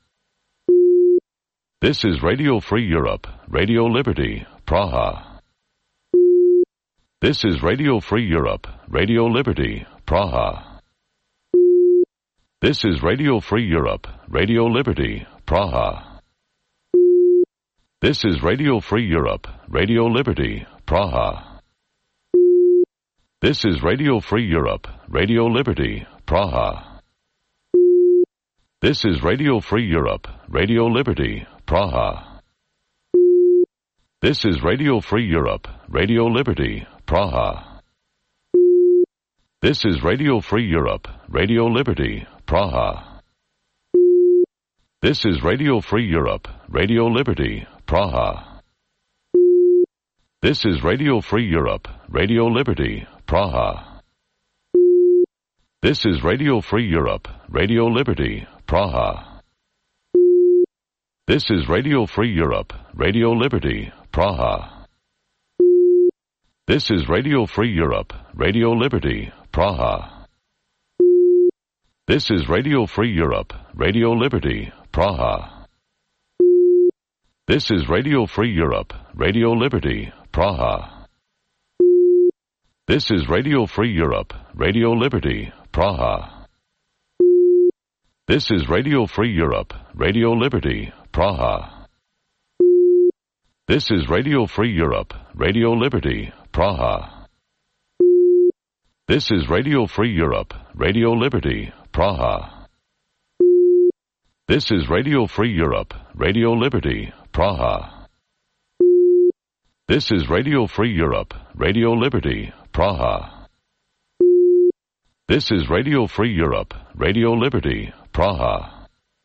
S1: This is Radio Free Europe, Radio Liberty, Praha. This is Radio Free Europe, Radio Liberty, Praha. This is Radio Free Europe, Radio Liberty, Praha. This is Radio Free Europe, Radio Liberty, Praha. This is Radio Free Europe, Radio Liberty, Praha. This is Radio Free Europe, Radio Liberty, Praha. This is Radio Free Europe, Radio Liberty, Praha. This is Radio Free Europe, Radio Liberty, Praha. This is Radio Free Europe, Radio Liberty, Praha. This is Radio Free Europe, Radio Liberty, Praha. This is Radio Free Europe, Radio Liberty, Praha. This is Radio Free Europe, Radio Liberty, Praha. This is Radio Free Europe, Radio Liberty, Praha. This is Radio Free Europe, Radio Liberty, Praha. This is Radio Free Europe, Radio Liberty, Praha. This is Radio Free Europe, Radio Liberty, Praha. This is Radio Free Europe, Radio Liberty, Praha. This is Radio Free Europe, Radio Liberty, Praha. This is Radio Free Europe, Radio Liberty, Praha. This is Radio Free Europe, Radio Liberty, Praha. This is Radio Free Europe, Radio Liberty, Praha. This is Radio Free Europe, Radio Liberty, Praha.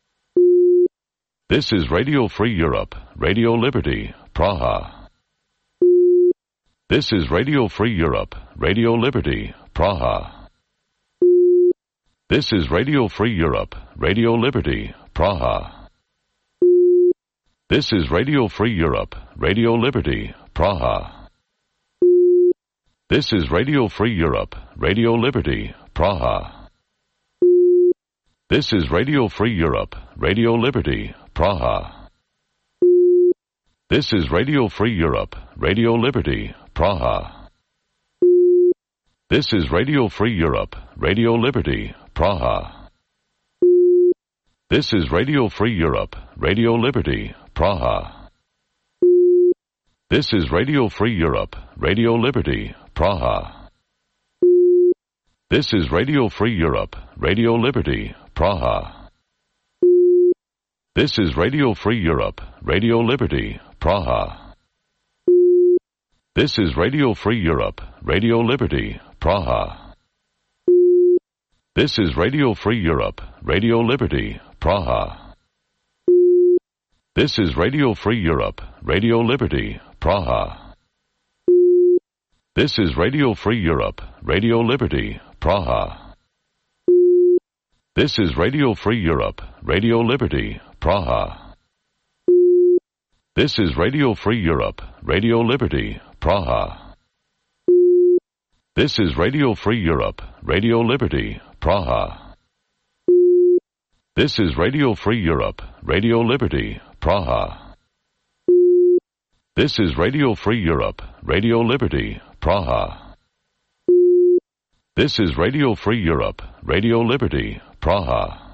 S1: This is Radio Free Europe, Radio Liberty, Praha. This is Radio Free Europe, Radio Liberty, Praha. This is Radio Free Europe, Radio Liberty, Praha. This is Radio Free Europe, Radio Liberty, Praha. This is Radio Free Europe, Radio Liberty, Praha. This is Radio Free Europe, Radio Liberty, Praha. This is Radio Free Europe, Radio Liberty, Praha. This is Radio Free Europe, Radio Liberty, Praha. This is Radio Free Europe, Radio Liberty, Praha. This is Radio Free Europe, Radio Liberty, Praha. This is Radio Free Europe, Radio Liberty, Praha. This is Radio Free Europe, Radio Liberty, Praha. This is Radio Free Europe, Radio Liberty, Praha. This is Radio Free Europe, Radio Liberty, Praha. This is Radio Free Europe, Radio Liberty, Praha. This is Radio Free Europe, Radio Liberty, Praha. This is Radio Free Europe, Radio Liberty, Praha. This is Radio Free Europe, Radio Liberty, Praha. This is Radio Free Europe, Radio Liberty, Praha. This is Radio Free Europe, Radio Liberty, Praha. This is Radio Free Europe, Radio Liberty, Praha. This is Radio Free Europe, Radio Liberty, Praha.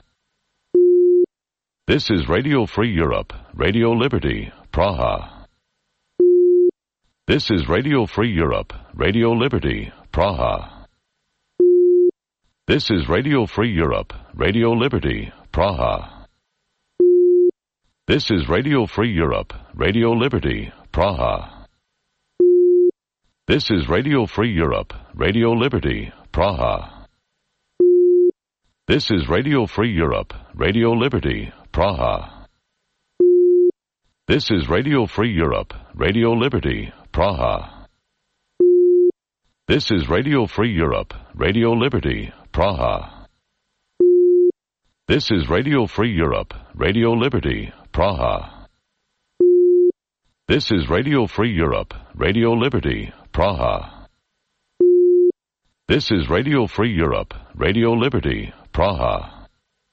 S1: This is Radio Free Europe, Radio Liberty, Praha. This is Radio Free Europe, Radio Liberty, Praha. This is Radio Free Europe, Radio Liberty, Praha. This is Radio Free Europe, Radio Liberty, Praha. This is Radio Free Europe, Radio Liberty, Praha. This is Radio Free Europe, Radio Liberty, Praha. This is Radio Free Europe, Radio Liberty, Praha. This is Radio Free Europe, Radio Liberty, Praha. This is Radio Free Europe, Radio Liberty, Praha. This is Radio Free Europe, Radio Liberty, Praha. This is Radio Free Europe, Radio Liberty, Praha.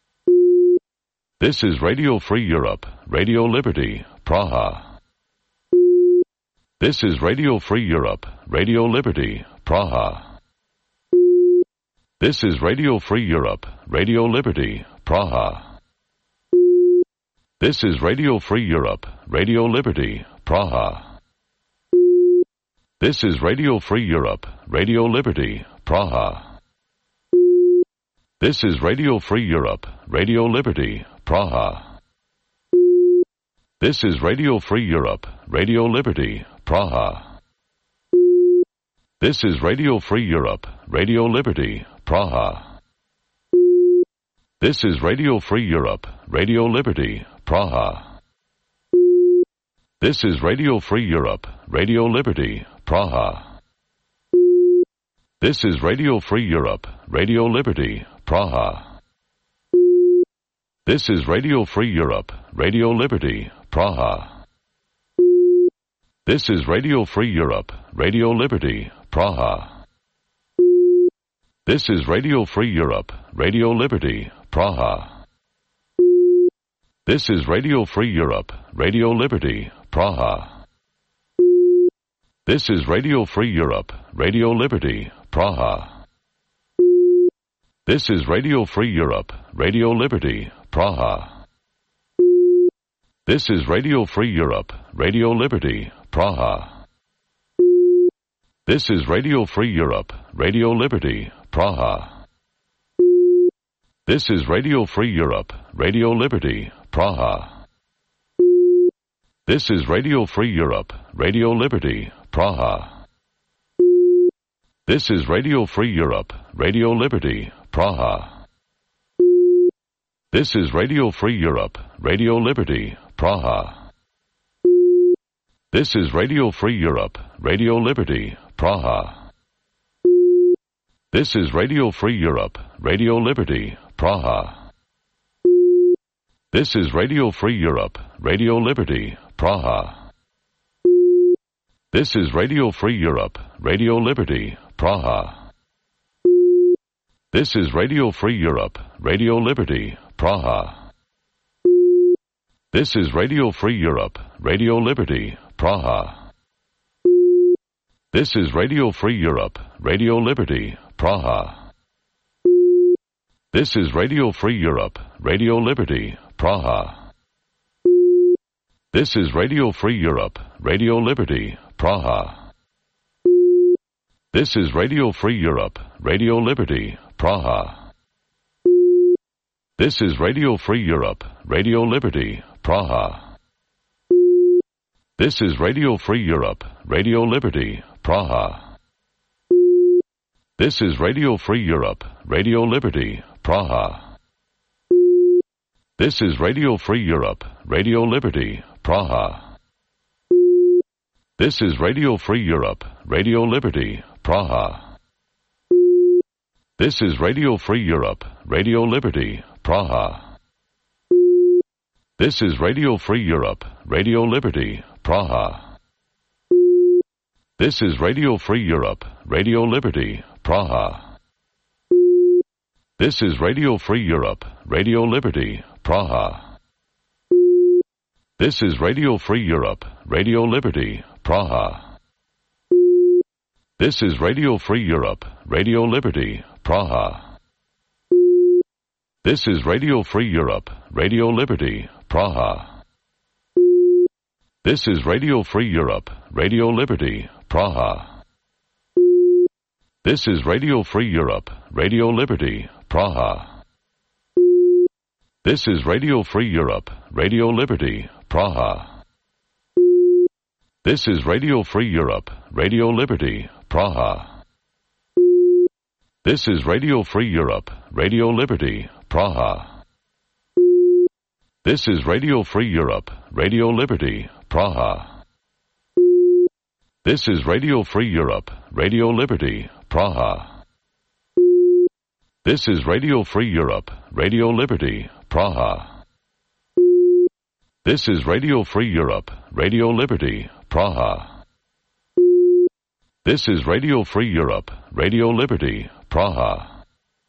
S1: This is Radio Free Europe, Radio Liberty, Praha. This is Radio Free Europe, Radio Liberty, Praha. This is Radio Free Europe, Radio Liberty, Praha. This is Radio Free Europe, Radio Liberty, Praha. This is Radio Free Europe, Radio Liberty, Praha. This is Radio Free Europe, Radio Liberty, Praha. This is Radio Free Europe, Radio Liberty, Praha. This is Radio Free Europe, Radio Liberty, Praha. This is Radio Free Europe, Radio Liberty, Praha. This is Radio Free Europe, Radio Liberty, Praha. This is Radio Free Europe, Radio Liberty, Praha. This is Radio Free Europe, Radio Liberty, Praha. This is Radio Free Europe, Radio Liberty, Praha. This is Radio Free Europe, Radio Liberty, Praha. This is Radio Free Europe, Radio Liberty, Praha. This is Radio Free Europe, Radio Liberty, Praha. This is Radio Free Europe, Radio Liberty, Praha. This is Radio Free Europe, Radio Liberty, Praha. This is Radio Free Europe, Radio Liberty, Praha. This is Radio Free Europe, Radio Liberty, Praha. This is Radio Free Europe, Radio Liberty, Praha. This is Radio Free Europe, Radio Liberty, Praha. This is Radio Free Europe, Radio Liberty, Praha. This is Radio Free Europe, Radio Liberty, Praha. This is Radio Free Europe, Radio Liberty, Praha. This is Radio Free Europe, Radio Liberty, Praha. This is Radio Free Europe, Radio Liberty, Praha. This is Radio Free Europe, Radio Liberty, Praha. This is Radio Free Europe, Radio Liberty, Praha. This is Radio Free Europe, Radio Liberty, Praha. This is Radio Free Europe, Radio Liberty, Praha. This is Radio Free Europe, Radio Liberty, Praha. This is Radio Free Europe, Radio Liberty, Praha. This is Radio Free Europe, Radio Liberty, Praha. This is Radio Free Europe, Radio Liberty, Praha. This is Radio Free Europe, Radio Liberty, Praha. This is Radio Free Europe, Radio Liberty, Praha. This is Radio Free Europe, Radio Liberty, Praha. This is Radio Free Europe, Radio Liberty, Praha. This is Radio Free Europe, Radio Liberty, Praha. This is Radio Free Europe, Radio Liberty, Praha. This is Radio Free Europe, Radio Liberty, Praha. This is Radio Free Europe, Radio Liberty, Praha. This is Radio Free Europe, Radio Liberty, Praha. This is Radio Free Europe, Radio Liberty, Praha. This is Radio Free Europe, Radio Liberty, Praha. This is Radio Free Europe, Radio Liberty, Praha. This is Radio Free Europe, Radio Liberty, Praha. This is Radio Free Europe, Radio Liberty, Praha. This is Radio Free Europe, Radio Liberty, Praha. This is Radio Free Europe, Radio Liberty, Praha. This is Radio Free Europe, Radio Liberty, Praha. This is Radio Free Europe, Radio Liberty, Praha. This is Radio Free Europe, Radio Liberty, Praha. This is Radio Free Europe, Radio Liberty, Praha.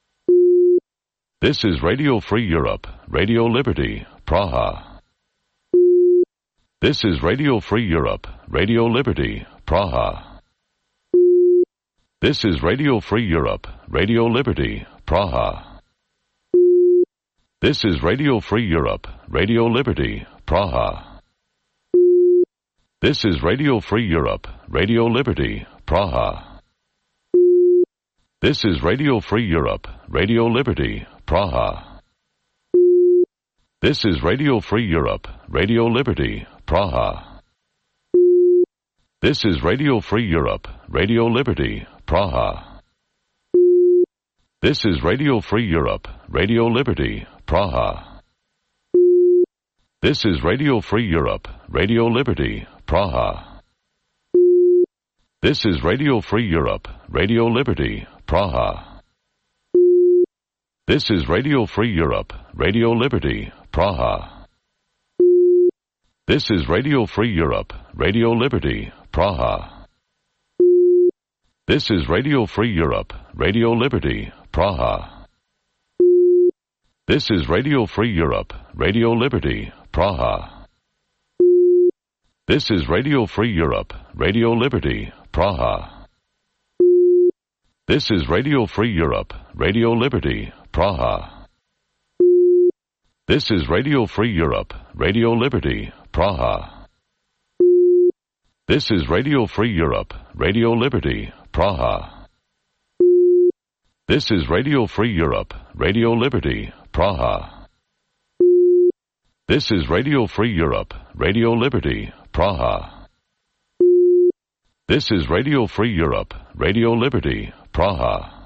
S1: This is Radio Free Europe, Radio Liberty, Praha. This is Radio Free Europe, Radio Liberty, Praha. This is Radio Free Europe, Radio Liberty, Praha. This is Radio Free Europe, Radio Liberty, Praha. This is Radio Free Europe, Radio Liberty, Praha. This is Radio Free Europe, Radio Liberty, Praha. This is Radio Free Europe, Radio Liberty, Praha. This is Radio Free Europe, Radio Liberty, Praha. This is Radio Free Europe, Radio Liberty, Praha. This is Radio Free Europe, Radio Liberty, Praha. This is Radio Free Europe, Radio Liberty, Praha. This is Radio Free Europe, Radio Liberty, Praha. This is Radio Free Europe, Radio Liberty, Praha. This is Radio Free Europe, Radio Liberty, Praha. This is Radio Free Europe, Radio Liberty, Praha. This is Radio Free Europe, Radio Liberty, Praha. This is Radio Free Europe, Radio Liberty, Praha. This is Radio Free Europe, Radio Liberty, Praha. This is Radio Free Europe, Radio Liberty, Praha. This is Radio Free Europe, Radio Liberty, Praha. This is Radio Free Europe, Radio Liberty, Praha. This is Radio Free Europe, Radio Liberty, Praha.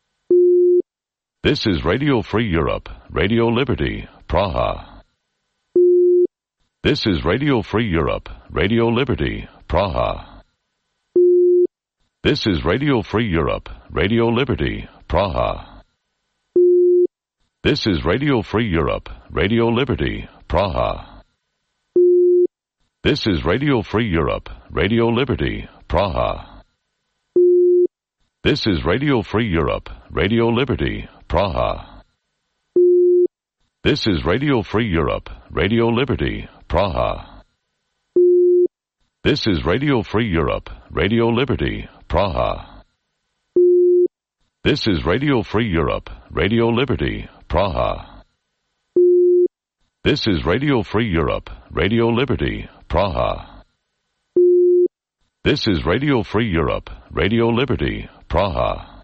S1: This is Radio Free Europe, Radio Liberty, Praha. This is Radio Free Europe, Radio Liberty, Praha. This is Radio Free Europe, Radio Liberty, Praha. This is Radio Free Europe, Radio Liberty, Praha. This is Radio Free Europe, Radio Liberty, Praha. This is Radio Free Europe, Radio Liberty, Praha. This is Radio Free Europe, Radio Liberty, Praha. This is Radio Free Europe, Radio Liberty, Praha. This is Radio Free Europe, Radio Liberty, Praha. This is Radio Free Europe, Radio Liberty, Praha. This is Radio Free Europe, Radio Liberty, Praha.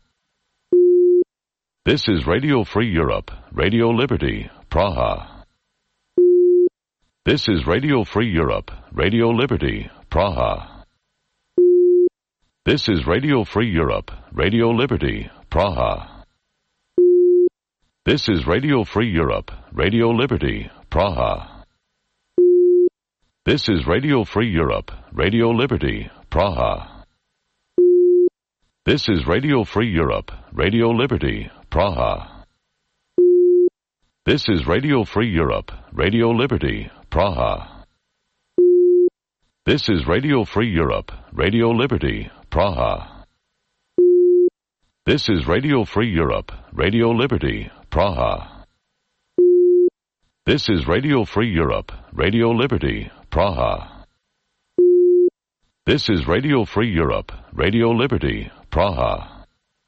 S1: This is Radio Free Europe, Radio Liberty, Praha. This is Radio Free Europe, Radio Liberty, Praha. This is Radio Free Europe, Radio Liberty, Praha. This is Radio Free Europe, Radio Liberty, Praha. This is Radio Free Europe, Radio Liberty, Praha. This is Radio Free Europe, Radio Liberty, Praha. This is Radio Free Europe, Radio Liberty, Praha. This is Radio Free Europe, Radio Liberty, Praha. This is Radio Free Europe, Radio Liberty, Praha. This is Radio Free Europe, Radio Liberty, Praha. This is Radio Free Europe, Radio Liberty, Praha.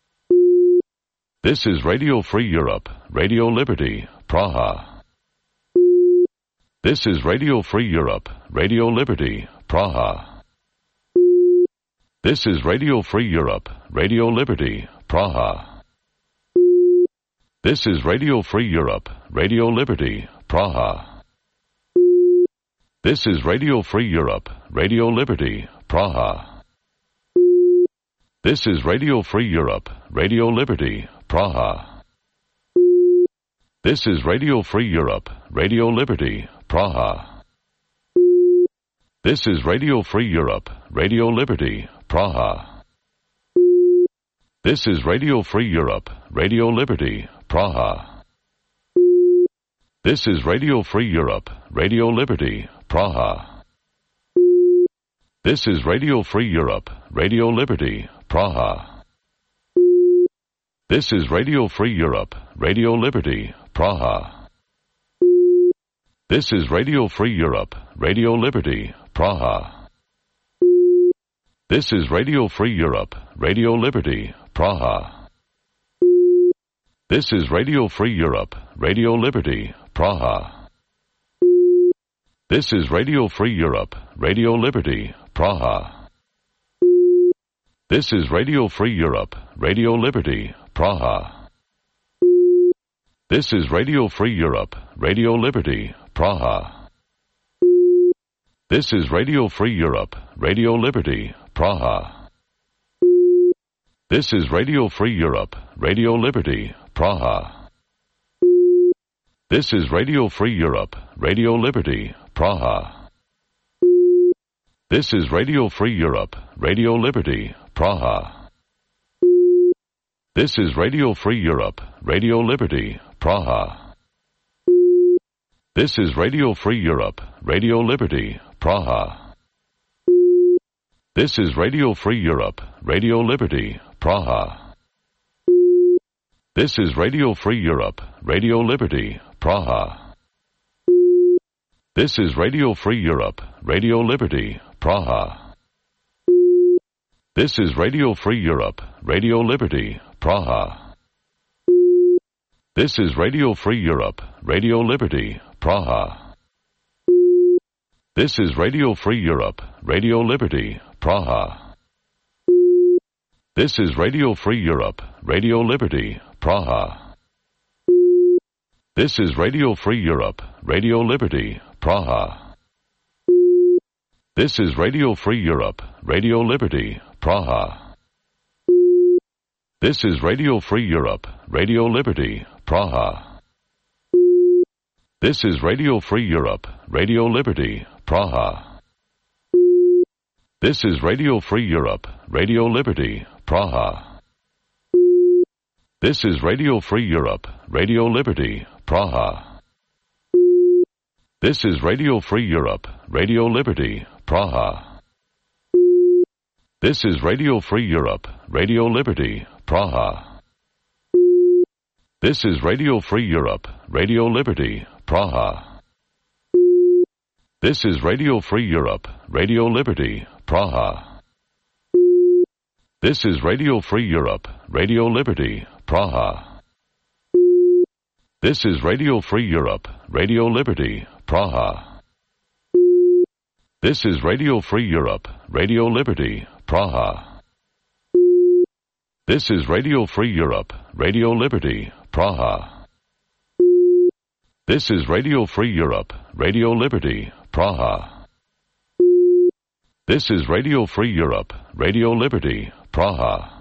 S1: This is Radio Free Europe, Radio Liberty, Praha. This is Radio Free Europe, Radio Liberty, Praha. This is Radio Free Europe, Radio Liberty, Praha. This is Radio Free Europe, Radio Liberty, Praha. This is Radio Free Europe, Radio Liberty, Praha. This is Radio Free Europe, Radio Liberty, Praha. This is Radio Free Europe, Radio Liberty, Praha. This is Radio Free Europe, Radio Liberty, Praha. This is Radio Free Europe, Radio Liberty, Praha. This is Radio Free Europe, Radio Liberty, Praha. This is Radio Free Europe, Radio Liberty, Praha. This is Radio Free Europe, Radio Liberty, Praha. This is Radio Free Europe, Radio Liberty, Praha. This is Radio Free Europe, Radio Liberty, Praha. This is Radio Free Europe, Radio Liberty, Praha. This is Radio Free Europe, Radio Liberty, Praha. This is Radio Free Europe, Radio Liberty, Praha. This is Radio Free Europe, Radio Liberty, Praha. This is Radio Free Europe, Radio Liberty, Praha. This is Radio Free Europe, Radio Liberty, Praha. This is Radio Free Europe, Radio Liberty, Praha. This is Radio Free Europe, Radio Liberty, Praha. This is Radio Free Europe, Radio Liberty, Praha. This is Radio Free Europe, Radio Liberty, Praha. This is Radio Free Europe, Radio Liberty, Praha. This is Radio Free Europe, Radio Liberty, Praha. This is Radio Free Europe, Radio Liberty, Praha. This is Radio Free Europe, Radio Liberty, Praha. This is Radio Free Europe, Radio Liberty, Praha. This is Radio Free Europe, Radio Liberty, Praha. This is Radio Free Europe, Radio Liberty, Praha. This is Radio Free Europe, Radio Liberty, Praha. This is Radio Free Europe, Radio Liberty, Praha. This is Radio Free Europe, Radio Liberty, Praha. This is Radio Free Europe, Radio Liberty, Praha. This is Radio Free Europe, Radio Liberty, Praha. This is Radio Free Europe, Radio Liberty, Praha. This is Radio Free Europe, Radio Liberty, Praha. This is Radio Free Europe, Radio Liberty, Praha. This is Radio Free Europe, Radio Liberty, Praha. This is Radio Free Europe, Radio Liberty, Praha. This is Radio Free Europe, Radio Liberty, Praha. This is Radio Free Europe, Radio Liberty, Praha. This is Radio Free Europe, Radio Liberty, Praha. This is Radio Free Europe, Radio Liberty, Praha. This is Radio Free Europe, Radio Liberty, Praha. This is Radio Free Europe, Radio Liberty, Praha.